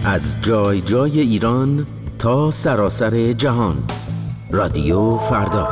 از جای جای ایران تا سراسر جهان. رادیو فردا.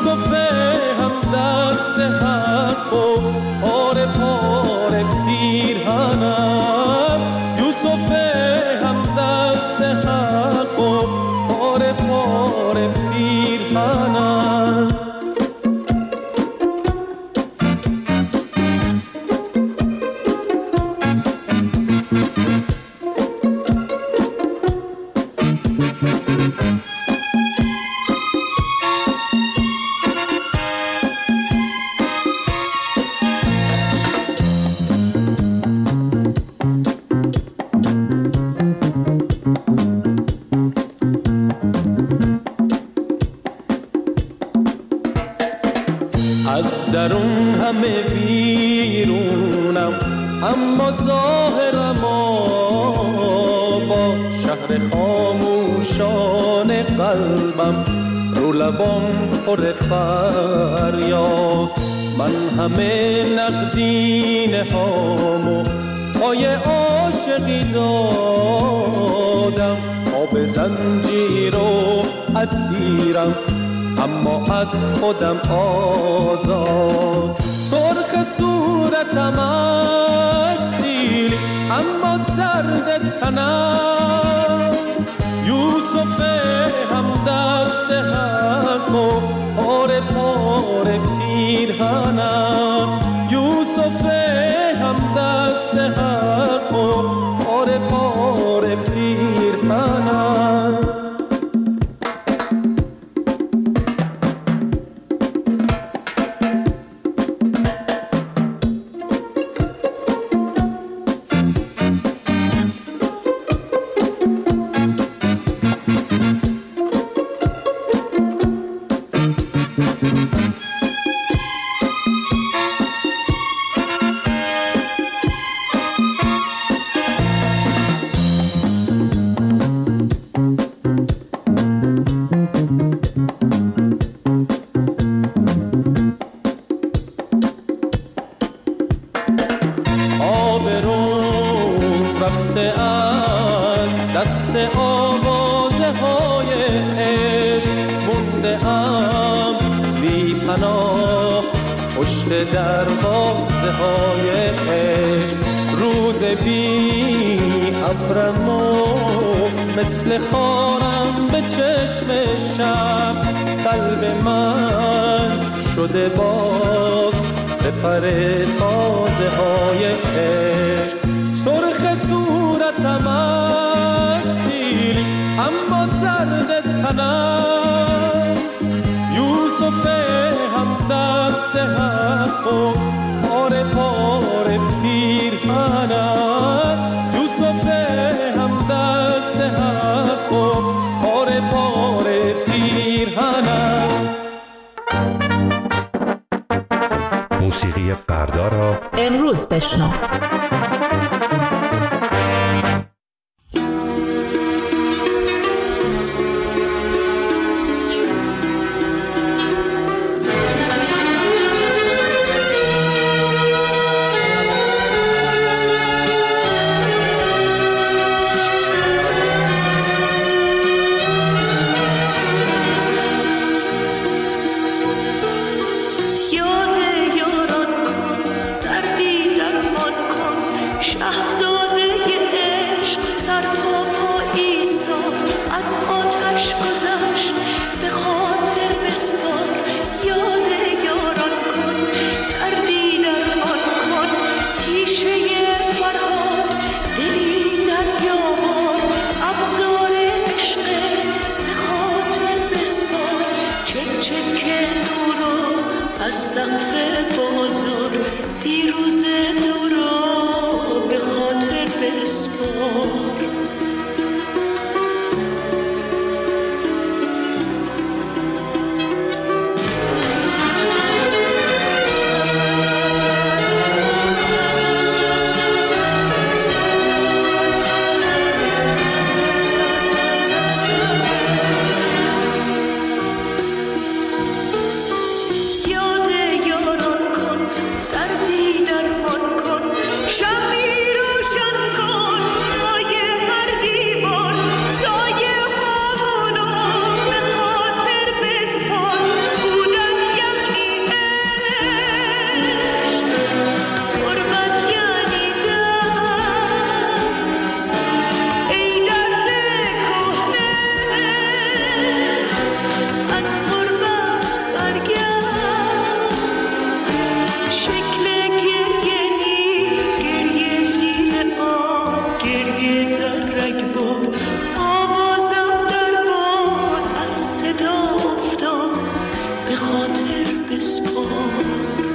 یوسف هم دست حق و پاره پاره پیرهنم، یوسف هم دست حق و پاره پاره پیرهنم. از درون همه بیرونم، اما ظاهرم با شهر خاموشان قلبم، رو لبام پر فریاد. من همه نقدینه هامو پای عاشقی دادم، آب زنجیر و اسیرم اما از خودم آزاد. سرخ صورتم اصیل اما زرد تنم، یوسف هم دست حق و پاره پاره پیرهنم، یوسف هم دست حق و پاره پاره پیرهنم. دروازه های عشق، روز بی ابرم و مثل خارم به چشم شب، قلب من شده باز سپر تازه های عشق. سرخ صورتم اصیل اما زرد تنم، یوسف هم دست حق و پاره پاره پیرهنم، یوسف هم دست حق و پاره پاره پیرهنم. موسیقی فردا را امروز بشنو. از سقف بازار دیروز دورا به خاطر بسپار. یاد یاران کن، دردی درمان کن، خاطر بسپار.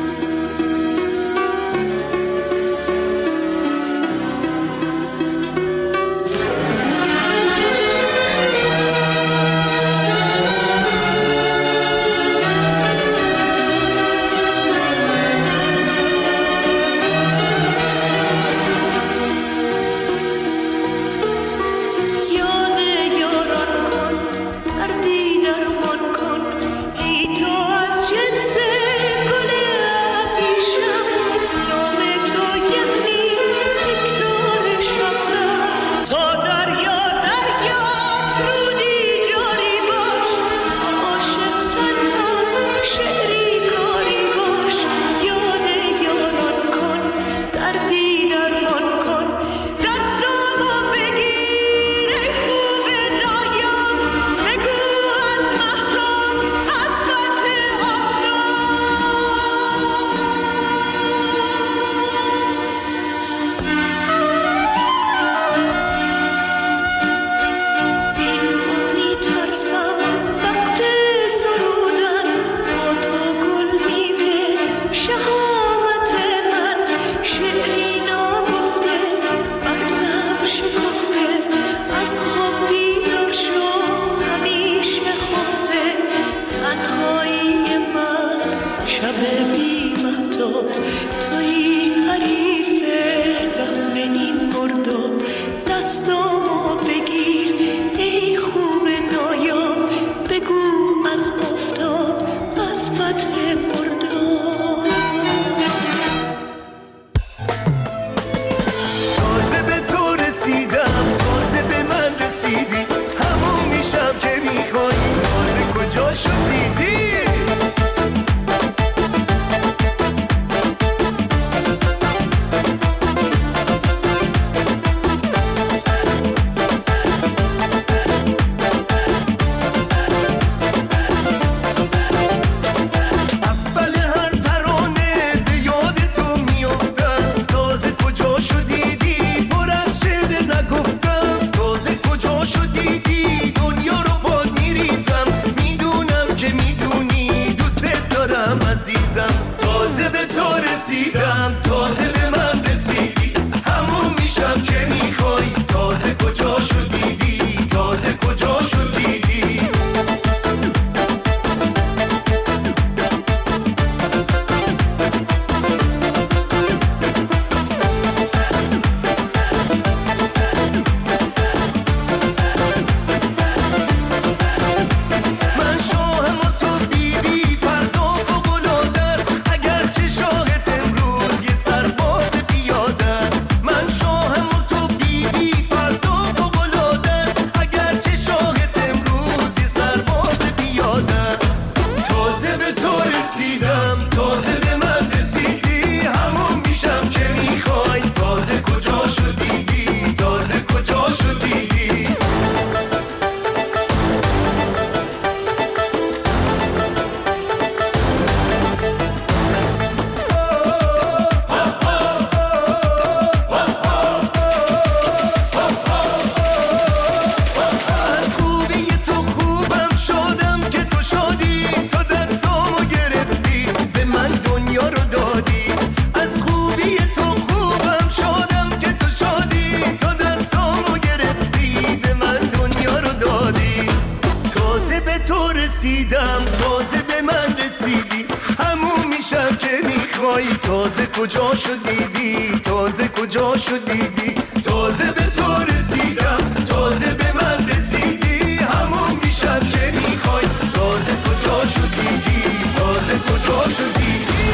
تازه کجا شدیدی تازه کجا شدیدی تازه به تو رسیدم تازه به من رسیدی همون میشم که میخوای تازه کجا شدیدی تازه کجا شدیدی.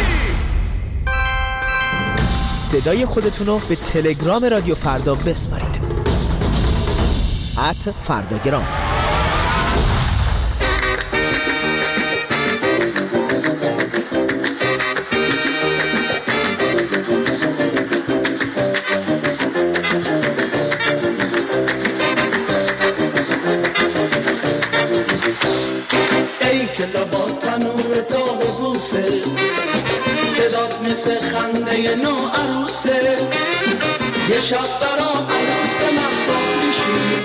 صدای خودتونو به تلگرام رادیو فردا بسپارید @فرداگرام. صدات مثل خنده نو عروسه یه شب برام عروس مهتاب میشی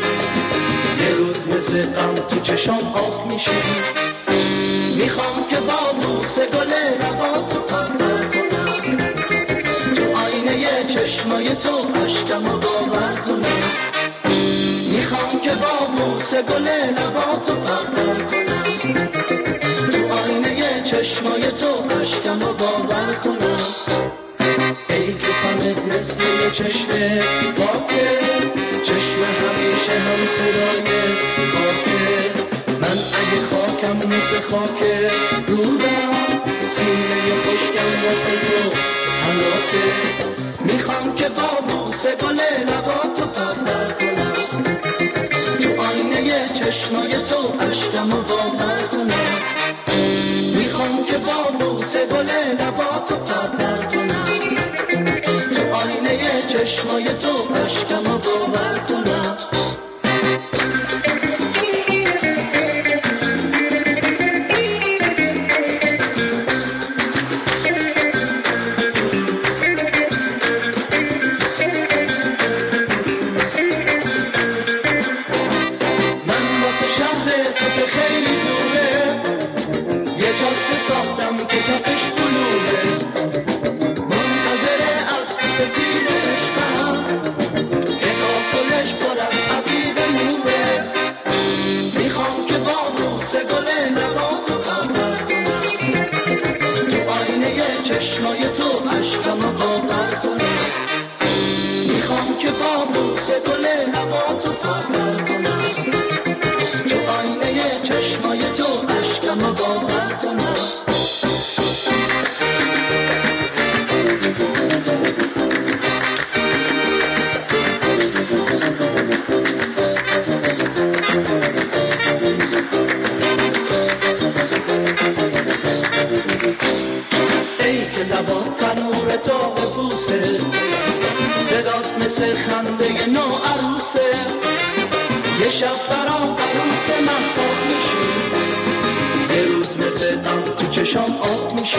یه روز مثل غم تو چشام آب میشی میخوام که با بوسه گل لباتو پرپر کنم، تو آینه چشمای تو اشکمو باور کنم. میخوام که با بوسه گل لباتو پرپر کنم، تو آینه چشمای تو اشکمو باور کنم. ای که تنت مثل یه چشم پاکه، چشم همیشه هم صدای خاکه. من اگه خاکم مثل خاک رودم، سینه خشکم واسه تو حلاکه. میخوام که با بوسه گل لباتو پرپر کنم، تو آینه چشمای تو اشکمو باور کنم. میخوام که با بوسه گل لباتو پرپر کنم، تو آینه چشمای تو اشکمو باور کنم. صدات مثل خنده نو عروسه، یه شب برام عروس محتاب میشی، یه روز مثل دم تو چشام آب میشی.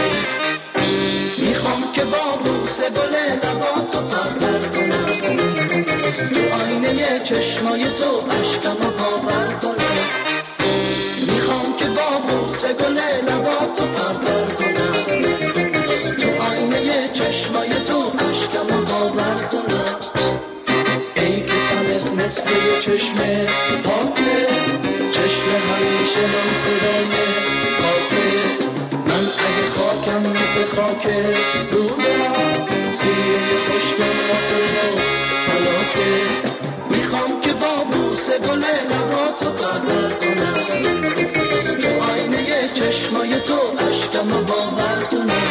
میخوام که با بوسه گل لباتو پرپر کنم، تو آینه چشمای تو اشکمو باور کنم. میخوام که با بوسه گل لباتو پرپر کنم، تو آینه چشمای تو اشکمو باور کنم. ای که تنت مثل یه چشم پاکه، چشم همیشه من صدای خاکه. من اگه خاکم مثل خاک رودم، سینه خشکم واسه تو حلاکه. میخوام که با بوسه گل لباتو پرپر کنم، تو آینه چشمای تو اشکمو باور کنم.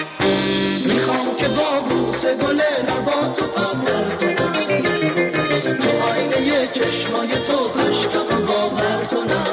میخوام که با بوسه گل لباتو پرپر کنم، تو آینه چشمای تو اشکمو باور کنم.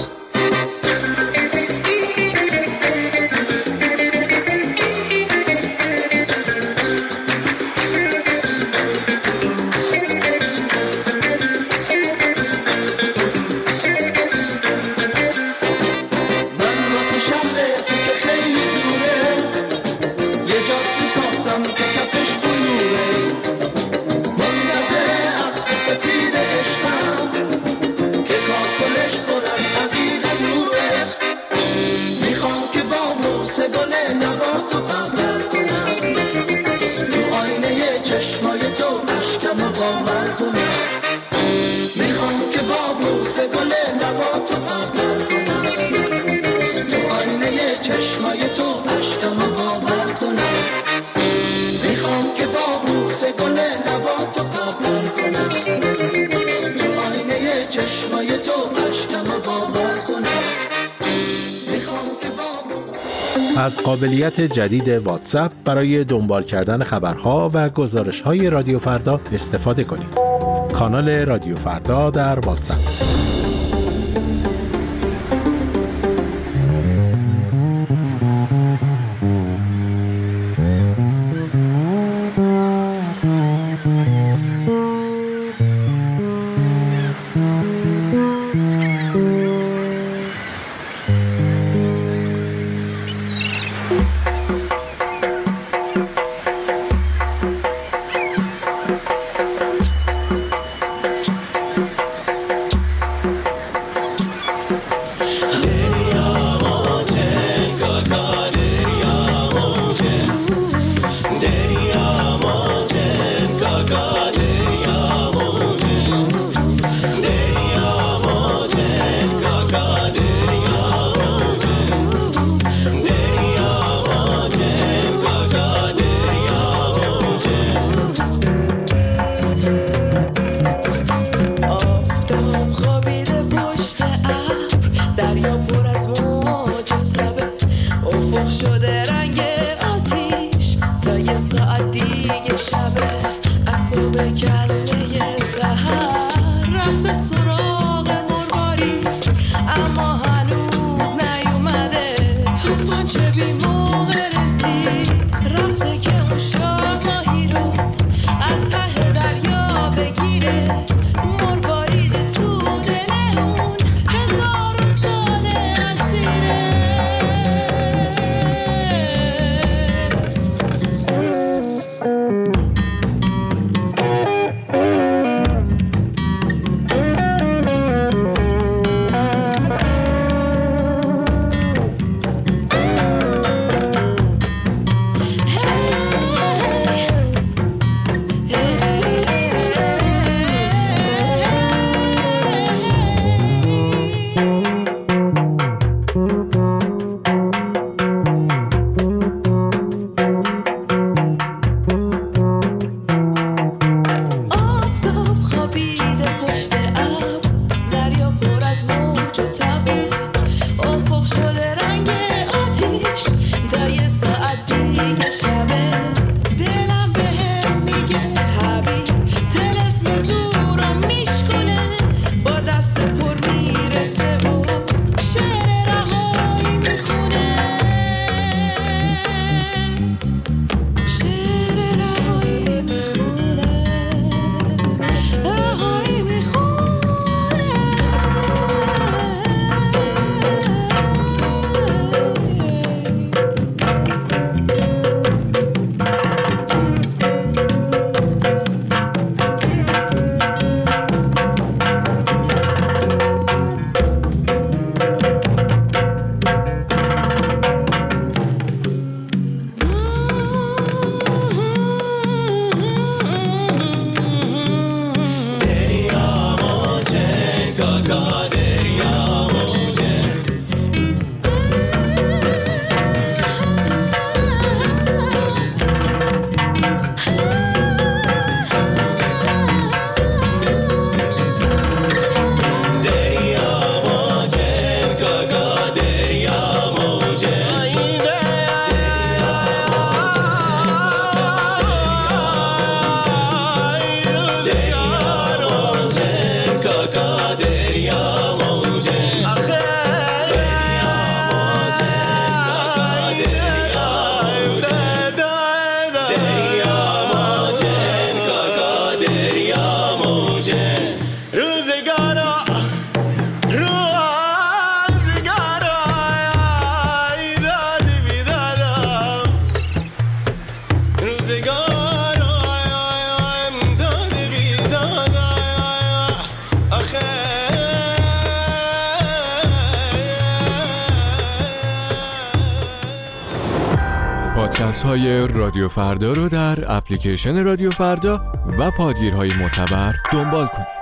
از قابلیت جدید واتساپ برای دنبال کردن خبرها و گزارش‌های رادیو فردا استفاده کنید. کانال رادیو فردا در واتساپ. شده رنگ آتیش تا یه ساعت دیگه شبه از صبح کله سحر رفته سراغ مرواری اما هنوز نیومده توفان چه بی موقع رسید رفته که اون شاه ماهی رو از ته دریا بگیره مروارید تو دل اون 1000 ساله اسیره پادکست های رادیو فردا رو در اپلیکیشن رادیو فردا و پادگیرهای معتبر دنبال کنید.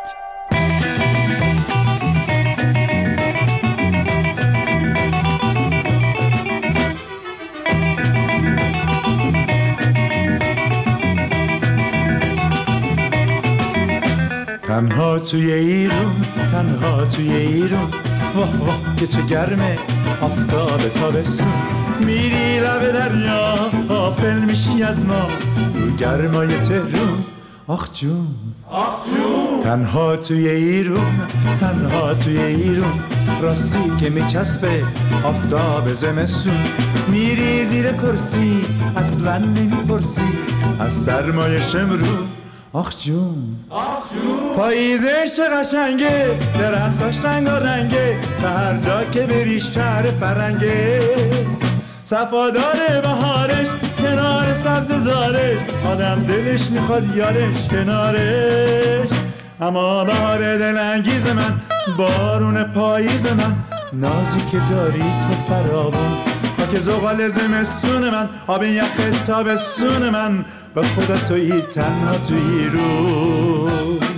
تنها توی ایرون، تنها توی ایرون، واه واه که چه گرمه آفتاب تابستون. میری لب دریا غافل میشی از ما رو گرمای تهرون. آخ جون، آخ جون، تنها توی ایرون، تنها توی ایرون، راستی که میچسبه آفتاب زمستون. میری زیر کرسی اصلا نمیپرسی از سرمای شمرون. آخ جون، آخ جون، پاییزش چه قشنگه، درختاش رنگارنگه، و هر جا که بری شهر فرنگه. صفادار بهارش کنار سبز زارش، آدم دلش میخواد یارش کنارش. اما بهار دلانگیز من، بارون پاییز من، نازی که داری تو فراوون. خاک زغال زمستون من، آب یخ تابستون من، به خدا تویی تنها تویی رو.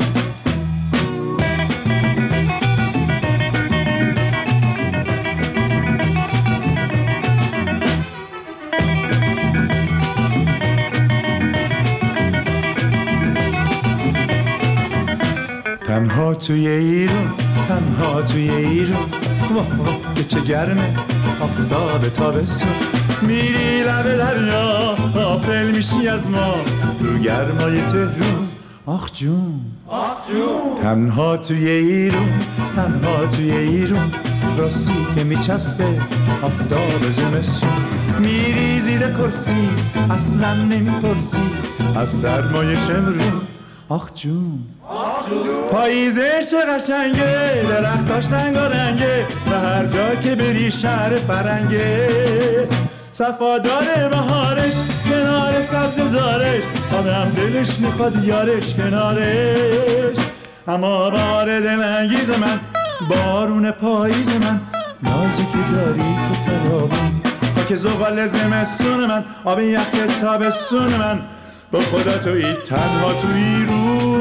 تنها توی ایرون، تنها توی ایرون، واه واه که چه گرمه آفتاب تابستون. میری لب دریا غافل میشی از ما رو گرمای تهرون. آخ جون تنها توی ایرون، تنها توی ایرون، راستی که میچسبه آفتاب زمستون. میری زیر کرسی اصلا نمیپرسی از سرمایه شمرون. آخ جون پاییزش قشنگه، درختاش رنگارنگه، به هر جا که بری شهر فرنگه. صفادار بهارش کنار سبز زارش، آدم دلش میخواد یارش کنارش. اما بهار دلانگیز من، بارون پاییز من، نازی که داری تو فراوون، خاک زغال زمستون من، آب یخ تابستون من، با خدا تویی تنها تویی رو.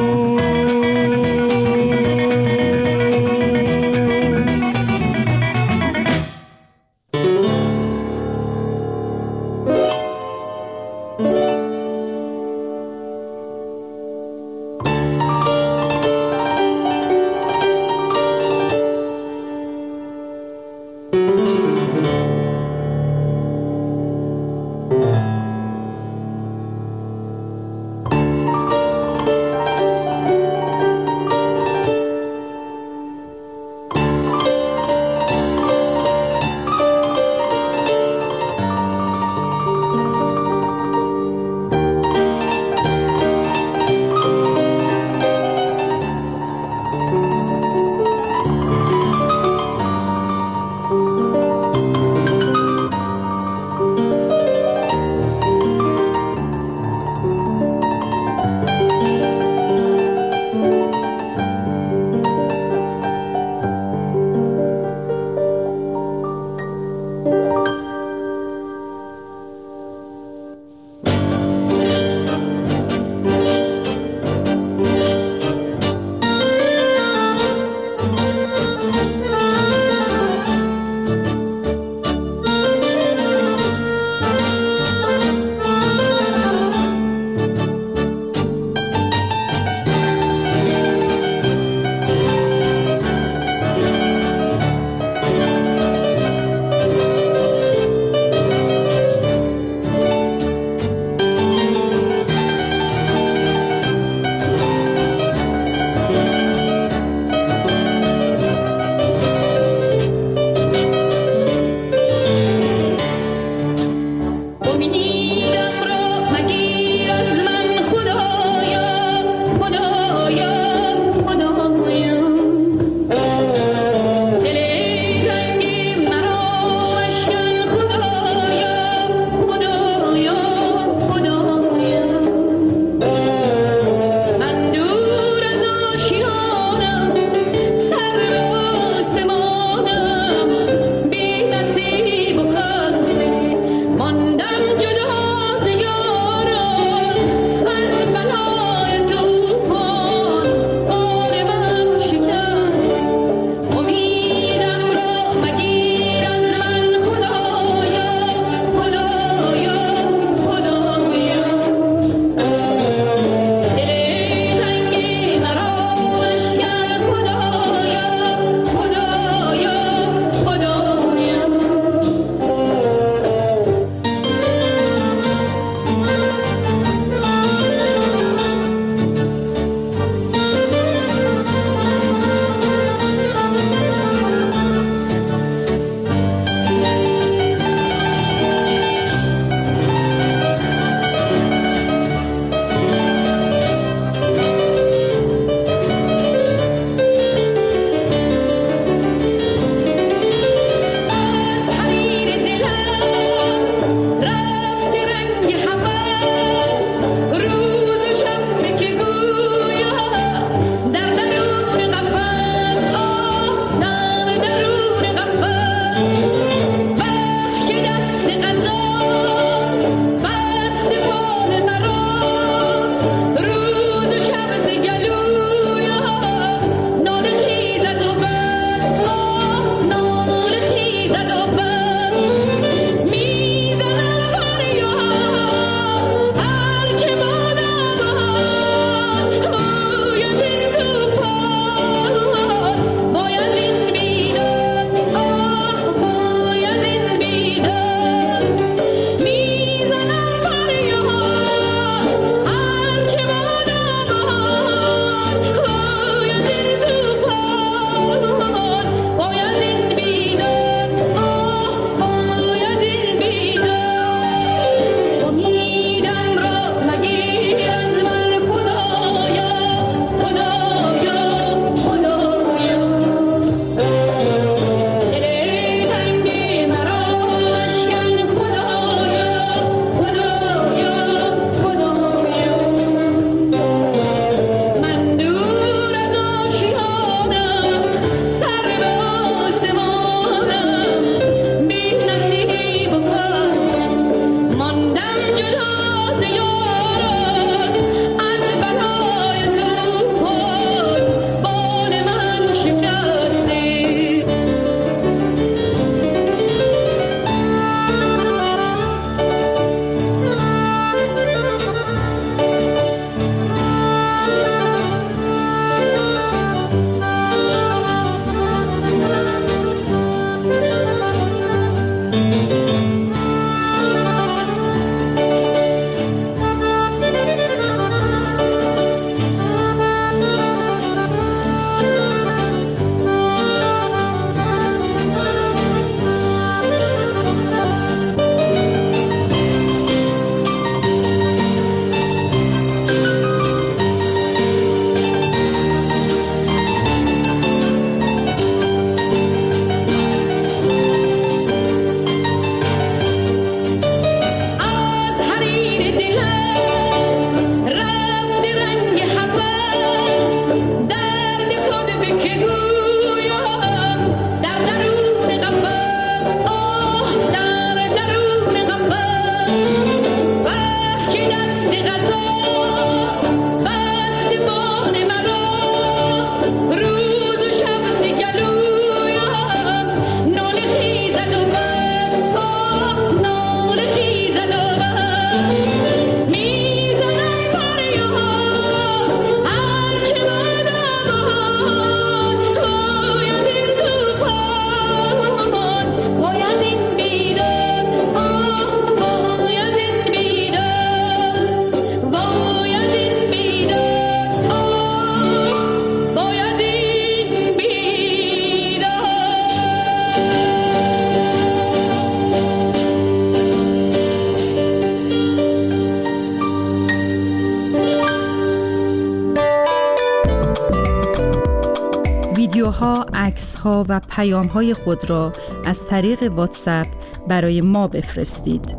ویدیوها، عکس‌ها و پیام‌های خود را از طریق واتساپ برای ما بفرستید.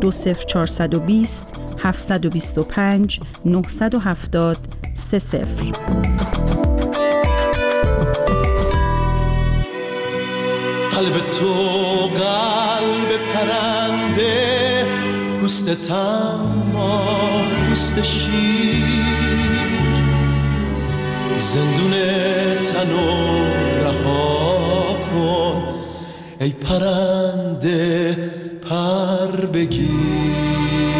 20420 725 970 30. قلب تو قلب پرنده، پوست تما پوست شیر، زندون تنو رها کن ای پرنده پر بگیر.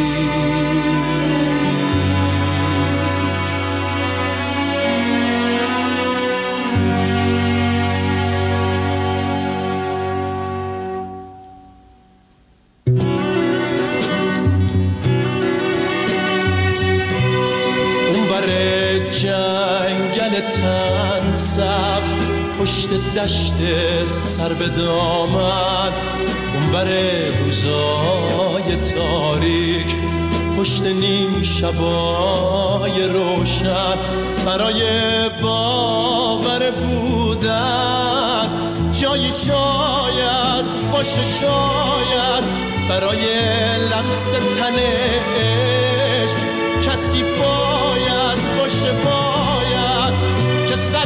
تن سبز پشت دشت سر به دامن، اونور روزای تاریک پشت نیم شبای روشن، برای باور بودن جایی شاید باشه، شاید برای لمس تن عشق کسی باید باشه، باید که سر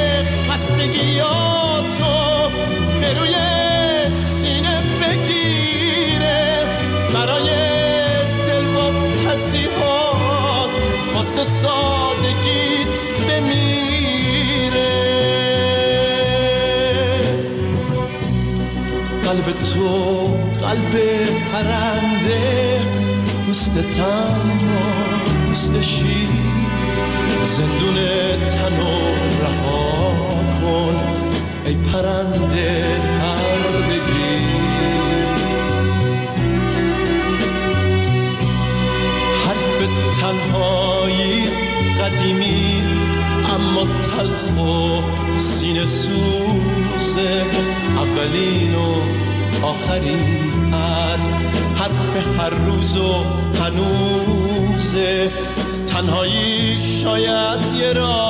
خستگیاتو به روی سینه بگیره، برای دلواپسی‌هات واسه سادگیت بمیره. قلب تو قلب پرنده، پوست تما پوست شیر، زندون تنو رها کن ای پرنده پر بگیر. حرف تنهایی قدیمی اما تلخ و سینه سوزه، اولین و آخرین حرف هر روز و هنوزه. تنهایی شاید یه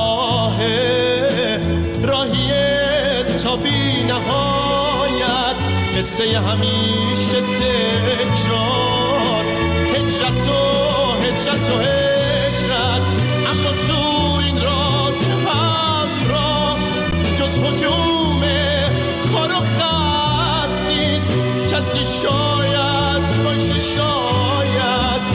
راهیه تا بی نهایت، قصه همیشه تکرار، هجرت و هجرت، اما تو این راه که همراه جز هجوم خار و خس نیست، کسی شاید باشه، شاید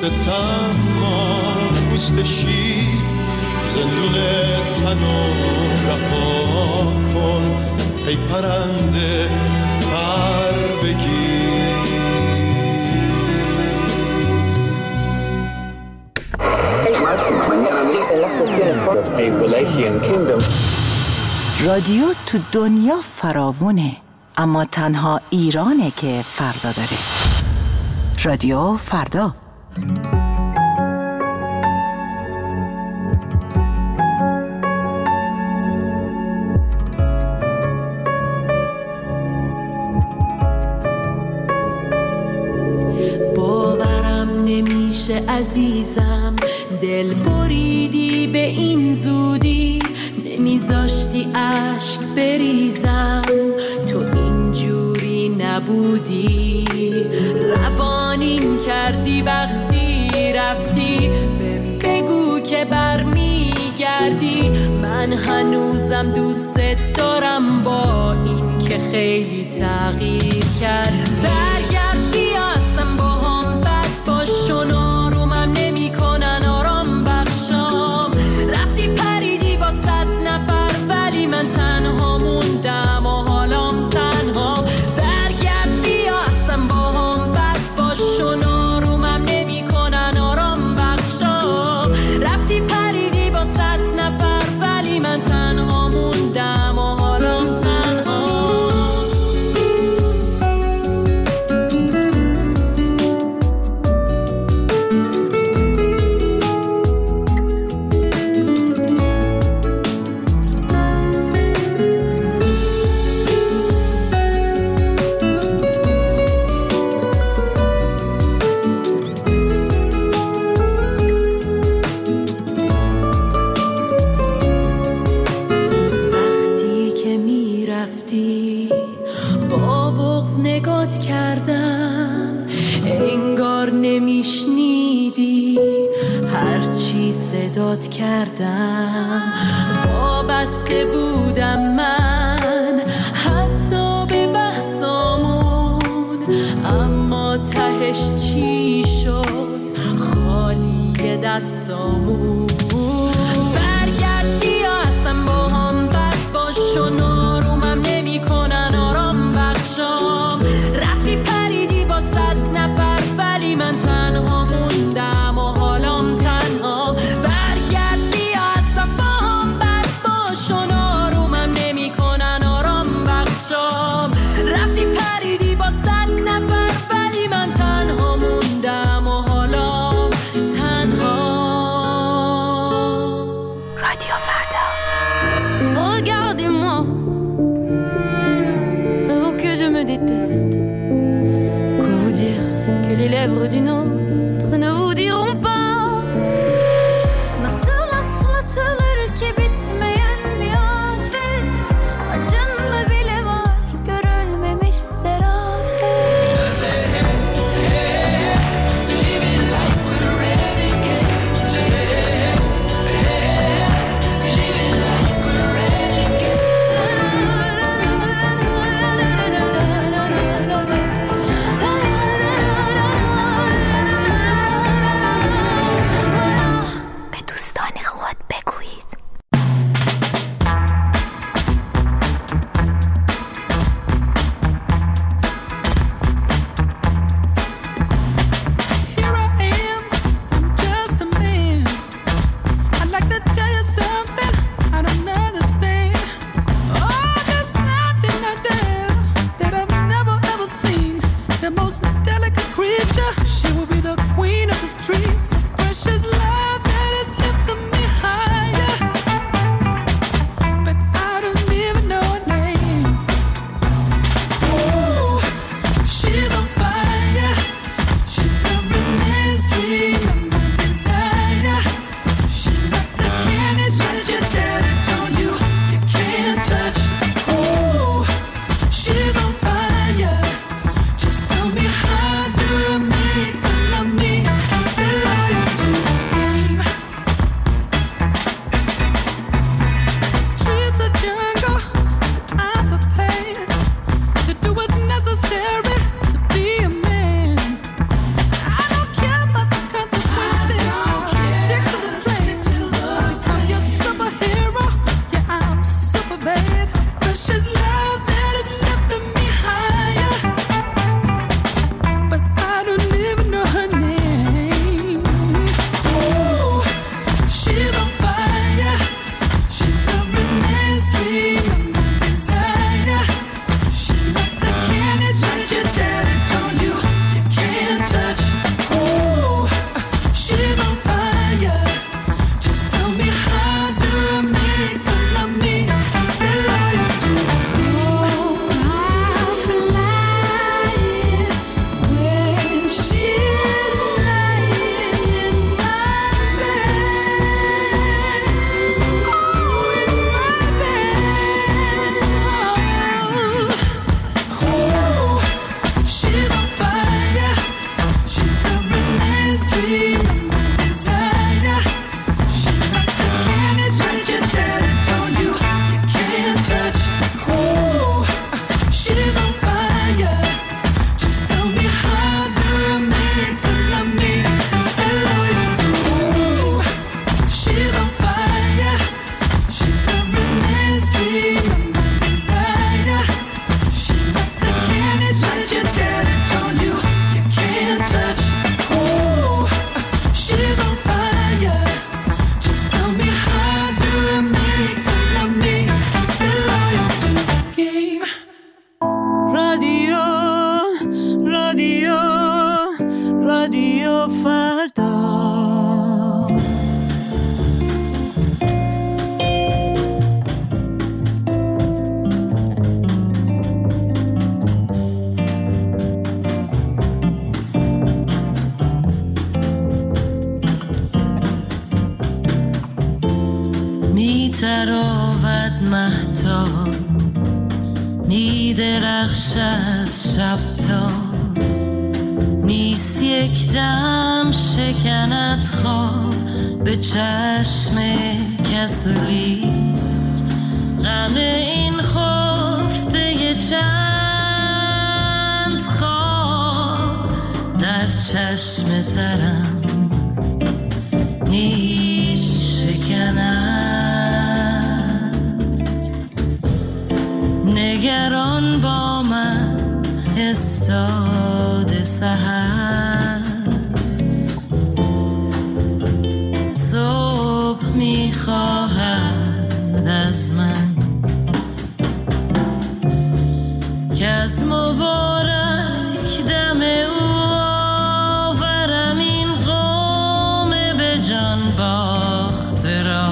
تن ما پوست شیر زندون تنو رها کن ای پرنده پر بگیر. رادیو تو دنیا فراوونه، اما تنها ایرانه که فردا داره. رادیو فردا. باورم نمیشه عزیزم، دل بریدی به این زودی، نمیذاشتی اشک بریزم، تو اینجوری نبودی، روانیم کردی وقتی رفتی، بگو که برمیگردی، من هنوزم دوست دارم با این که خیلی تغییر کرد. برگرد بیاسم با هم بد باشون، آرومم نمی کنن آرام بخشام، رفتی پریدی با 100 نفر ولی من تنها موندم و حالام تنها. برگرد بیاسم با هم بد باشون، آرومم نمی کنن آرام بخشام، رفتی پریدی با 100 نفر ولی من تنها موندم و حالام تنها. با بغض نگات کردم، انگار نمیشنیدی هرچی صدات کردم، وابسته بودم من حتی به بحثامون، اما تهش چی شد خالی دستامون. برگرد بیاسم با هم بد باشون، آرومم نمی کنن آرام بخشام، رفتی پریدی با 100 نفر ولی من تنها موندم و حالام تنها. برگرد بیاسم با هم بد باشون، آرومم نمی کنن آرام بخشام، رفتی پریدی با 100 نفر ولی من تنها موندم و حالام تنها. رادیو فردا. Regardez-moi, oh que je me déteste. Quoi vous dire que les lèvres d'une autre ne vous diront pas. Nasıl atlatılır ki bitmeyen bir afet, acında bile var görülmemiş serafet. Living like we're renegades. Living like we're renegades. تراود مهتاب می درخشد شب تا نیست یک دم شکند خواب به چشم کسلی غم این خفته چند خواب در چشم ترم می شکند نگران با من استاد سحر صبح می خواهد از من که از مبارک دم او آورم این قوم به جان باخته را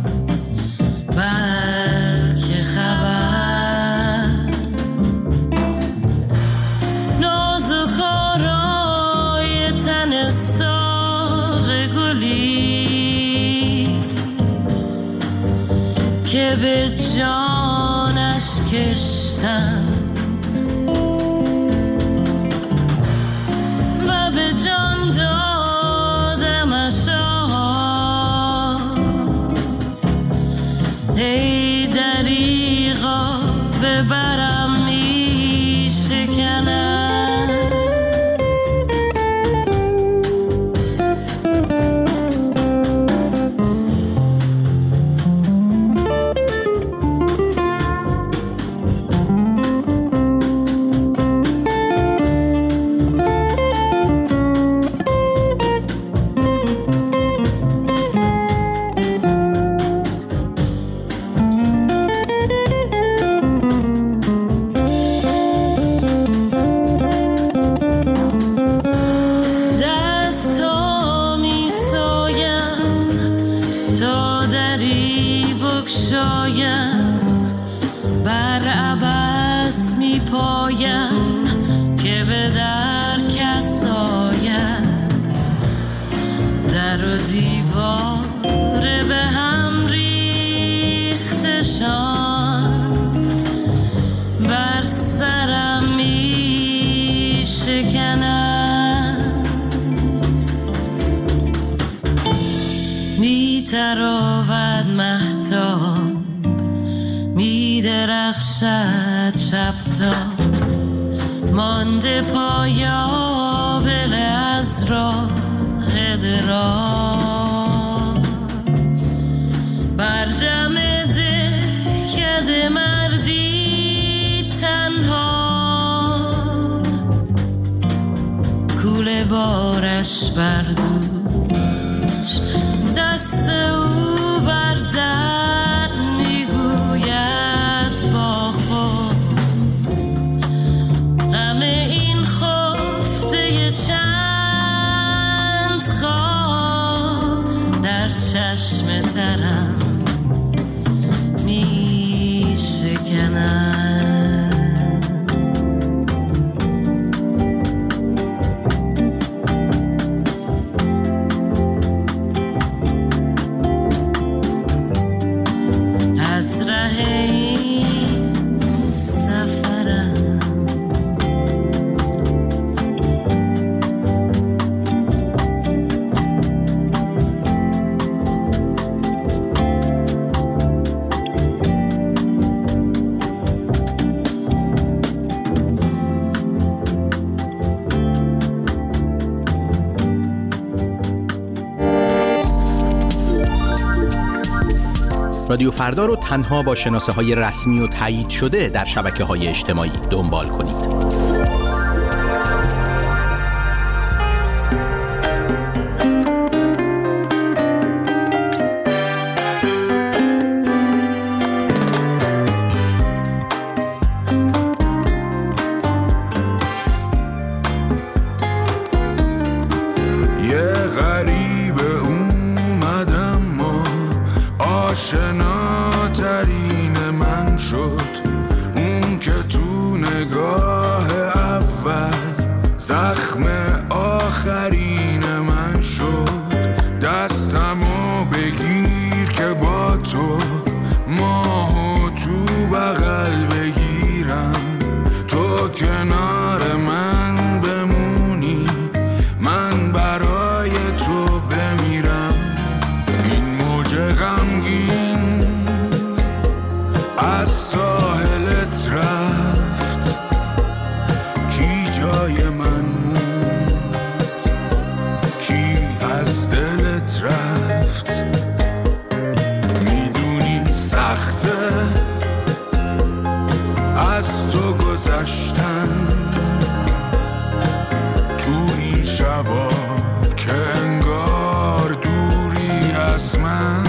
بلکه خبر نازک آرای تن ساق گلی که به جانش کشتم و به جان دادمش ای دریغا ببرم می شکند بر عبث می پایم که به در کس آید در و دیوار به هم ریختشان بر سرم می شکند می تراود مهتاب می درخشد شب تا مانده پایابل از راه دراز بر دم دهکده مردی تنها کوله بارش بر دوش دست او بر در میگوید با خود غم این خفته چند خواب در چشم ترم می شکند رادیو فردا رو تنها با شناسه‌های رسمی و تایید شده در شبکه‌های اجتماعی دنبال کنید. آشناترین من شد اون که تو نگاه اول زخم آخرین من شد. دستمو بگیر که با تو کنار من بمونی، من برای تو بمیرم. این موج غمگین از ساحلت رفت، کی جای من موند، کی از دلت رفت. میدونی سخته از تو گذشتن تو این شبا که انگار دوری از من.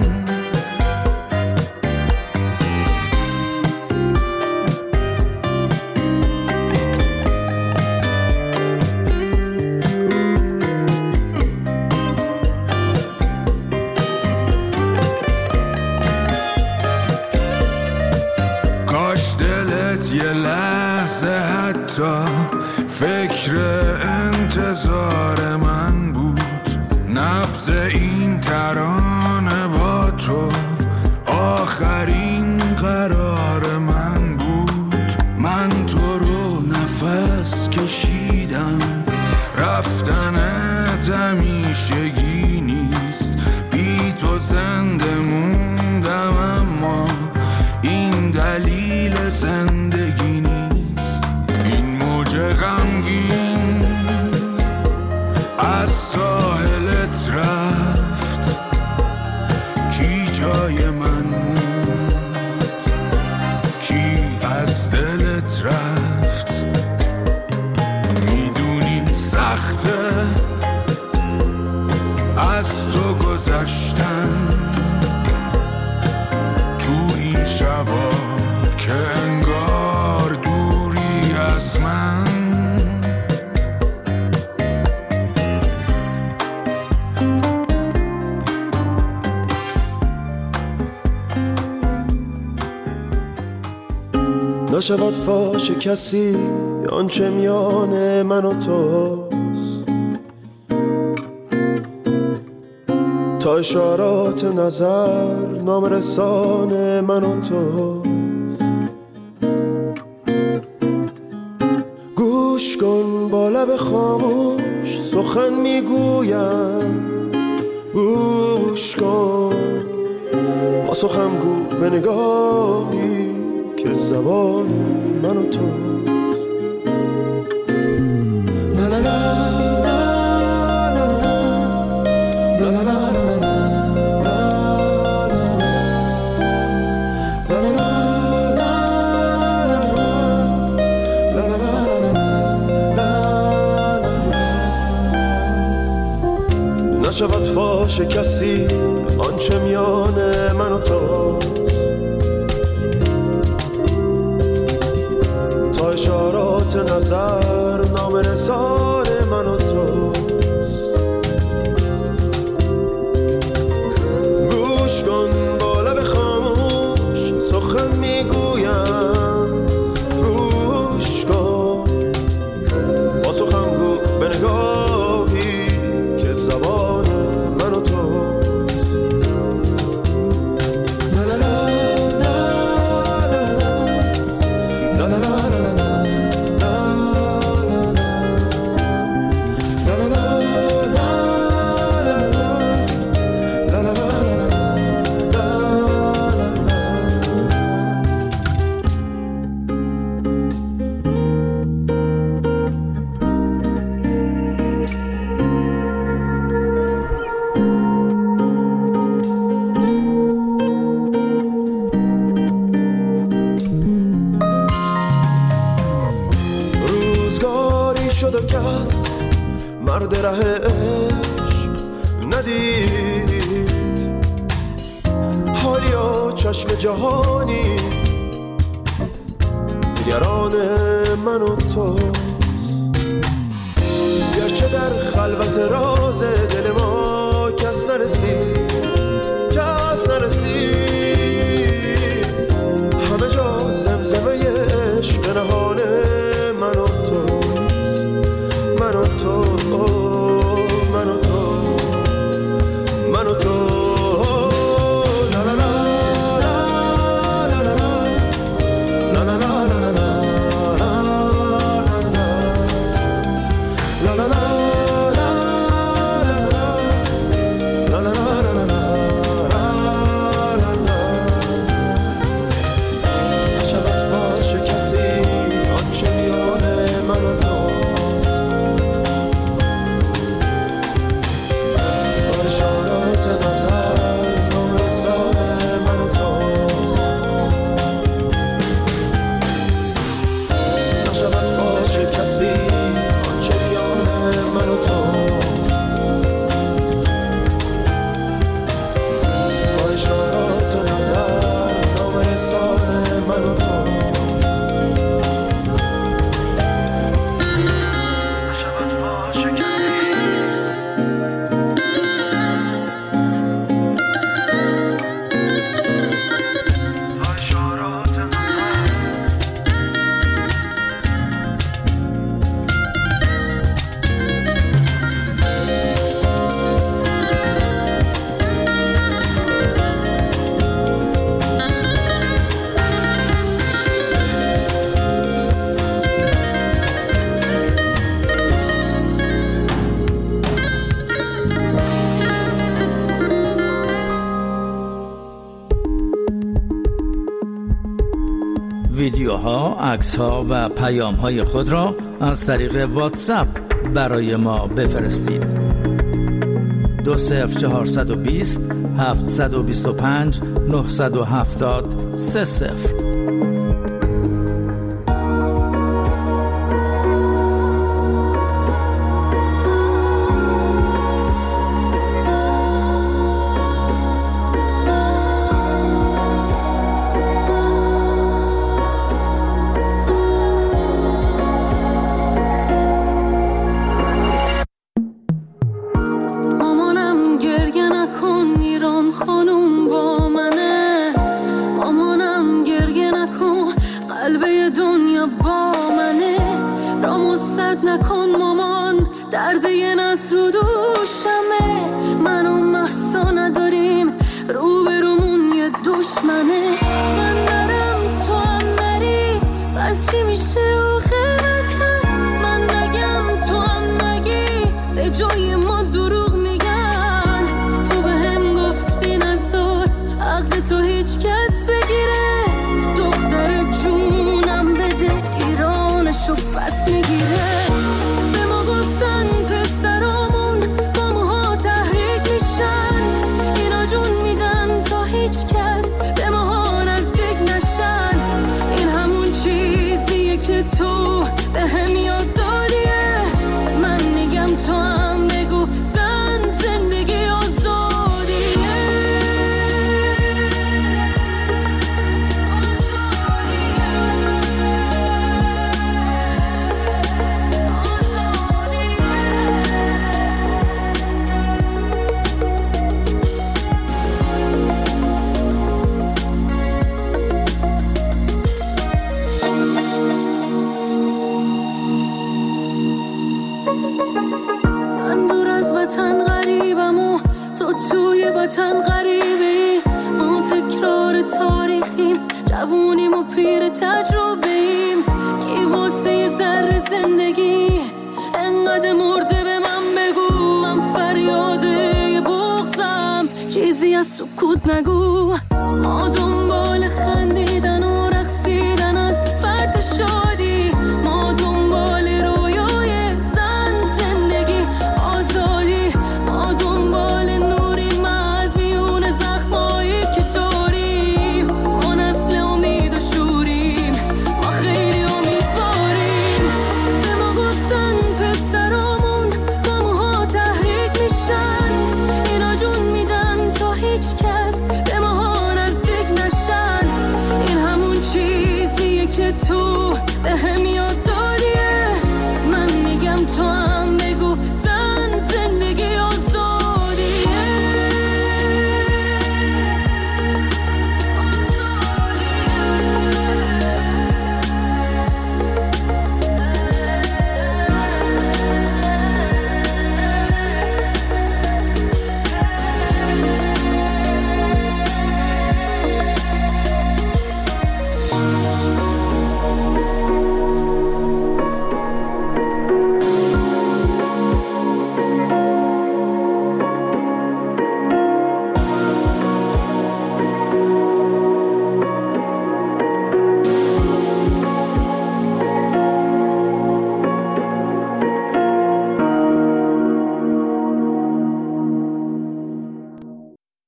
یه لحظه حتی فکر انتظار من بود، نبض این ترانه با تو آخرین قرار من بود. من تو رو نفس کشیدم، رفتنت همیشگی نیست، بی تو زنده موندم اما این دلیل زندگی نیست. این موج غمگین از ساحلت رفت، کی جای من موند، کی از دلت رفت. میدونی سخته از تو گذشتن تو این شبا که انگار دوری از من. نشود فاش کسی آنچه میان من و توست، تا اشارات نظر نام رسان من و توست. گوش کن با لب خاموش سخن میگویم، گوش کن با سخن گو به نگاهی که زبان من و توست. لا لا لا نشود فاش کسی آنچه میان من و توست، تا اشارات نظر نام رسان من و توست. گوش کن با لب خاموش سخن میگویم، گوش کن با سخن گو به نگاهی که زبان من و توست. لا لا لا لا لا لا شد و کس مرد ره عشق ندید، حالیا چشم جهانی نگران من و توست. گرچه در خلوت راز دل ما کس نرسید، کس نرسید، همه جا زمزمه عشق نهان من و توست، من و تو، من و تو، من و تو. لا لا لا لا لا لا لا لا لا لا لا ویدیوها، عکس‌ها و پیام‌های خود را از طریق واتساپ برای ما بفرستید. 20420 725 970 30. وطن غریبی، ما تکرار تاریخیم، جوونیم و پیر تجربه‌ایم، کی واسه یه ذره زندگی انقدر مرده به من بگو، من فریاده یه بغضم، چیزی از سکوت نگو، ما دنبال خندیدن و رقصیدن از فرد شد